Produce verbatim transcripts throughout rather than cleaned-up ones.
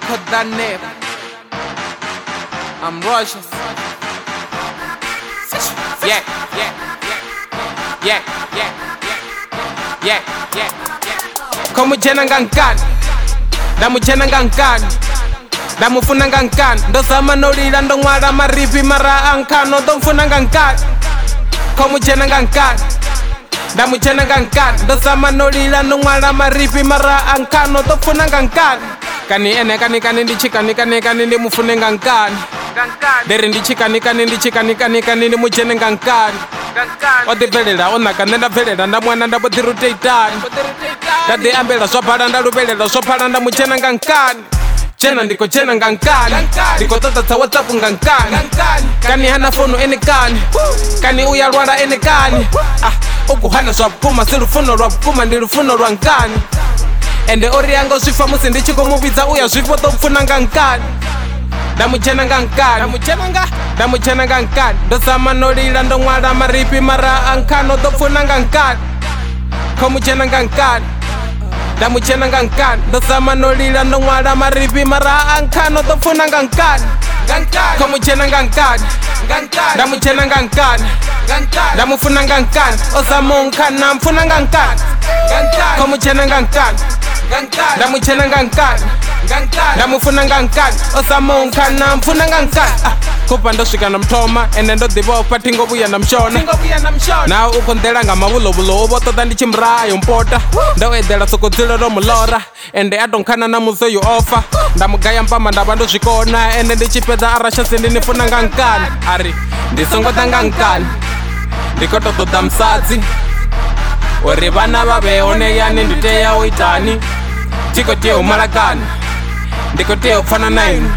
call that name. I'm Russian. Yeah, yeah, yeah, yeah, yeah, yeah, yeah. Como jena ngankani, damu jena ngankani, damu funa ngankani. Ndo sama no lila ndo ngwala maripi mara ankano ndo mfuna ngankani. Como jena ngankani, damu jena ngankani. Ndo sama no lila ndo ngwala maripi mara ankano ndo mfuna ngankani. Kani ene kani kani ndichi kani kani kani ndi mufune ngankani. Deri ndichi kani kani ndichi kani kani kani ndi mujene ngankani. Odivelela onaka nenda velela nda mwana nda bodi rotatani. Dade ambela swapala nda lubelela swapala nda mujene ngankani. Jena ndiko jena ngankani, ndiko tata ta WhatsApp ngankani. Kani hana fono ene kani, kani uyalwala ene kani. Ah, ukuhana swapuma silufuno lwapuma ndilufuno lwankani. Ende ori yango swifa musi ndichiko mubidza uya zwipo to mfuna ngankani. Damujena ngankani, damujena nga, damujena ngankani. Ndo sama no lila ndo ngwala maripi mara ankano to mfuna ngankani. Komujena ngankani, damujena ngankani. Ndo sama no lila ndo ngwala maripi mara ankano to mfuna ngankani. Komujena ngankani, damujena ngankani, damufuna ngankani. Osama unkana mfuna ngankani. Komujena ngankani, damujena ngankani, damufuna ngankani. Osama unkana mfuna ngankani. Kupa ndo swika na mtoma, ene ndo diva upati ngobuya na mshona. Na uko ndela nga mabulo bulo uboto dandi chimrayo mpota. Ndo edela soko zilo ro mulora, ende adonkana na muzo yu ofa. Ndamugaya mpama ndabando shikona, ene ndi chipeza arasha sindi nifuna ngankani. Ari, ndisongo da ngankani, ndikoto to damsazi. Ori bana babe one yani nditeya uitani. Chiko tie umalakani, ndiko tie ufana nainu.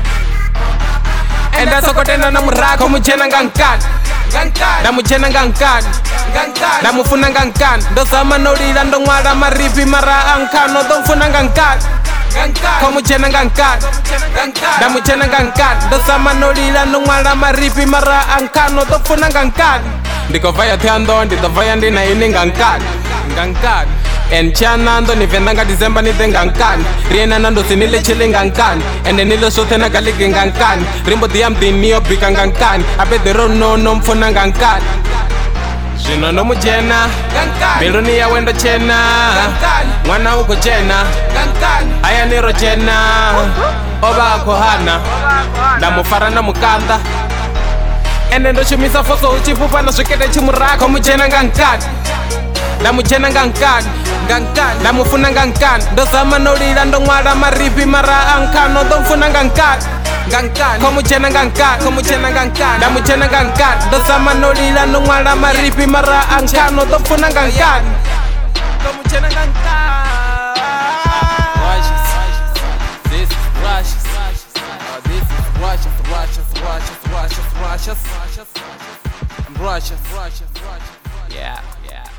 Enda soko tena na murako mujena ngankani. Damujena ngankani, damufuna ngankani. Ndo sama no lila ndo ngwala maripi mara ankano ndo mfuna ngankani. Komujena ngankani, damujena ngankani. Ndo sama no lila ndo ngwala maripi mara ankano ndo mfuna ngankani. Ndiko vaya tiando ndito vaya ndina ini ngankani. Ngankani enchana ndo nivenda nga December nite ngankani. Riena nando sinile chile ngankani. Ende nilo sote na galiki ngankani. Rimbo diam dinio bika ngankani. Abedero no no mfuna ngankani. Jino no mujena, biluni ya wendo chena. Mwana uko chena, aya niro chena. Oba ako hana, damufara na mukanda. Ende ndo shumisa foso uchipupa na swikete chimurako mujena ngankani. Damujena ngankani, ngankani, damufuna ngankani. Ndo sama no lila ndo ngwala maripi mara ankano ndo mfuna ngankani. Ngankani, komujena ngankani, komujena ngankani. Damujena ngankani, ndo sama no lila ndo ngwala maripi mara ankano ndo mfuna ngankani. Komujena ngankani. This is Russian. Oh, this is Russian, Russian, Russian, Russian, Russian, Russian, Russian, Russian. Yeah, yeah.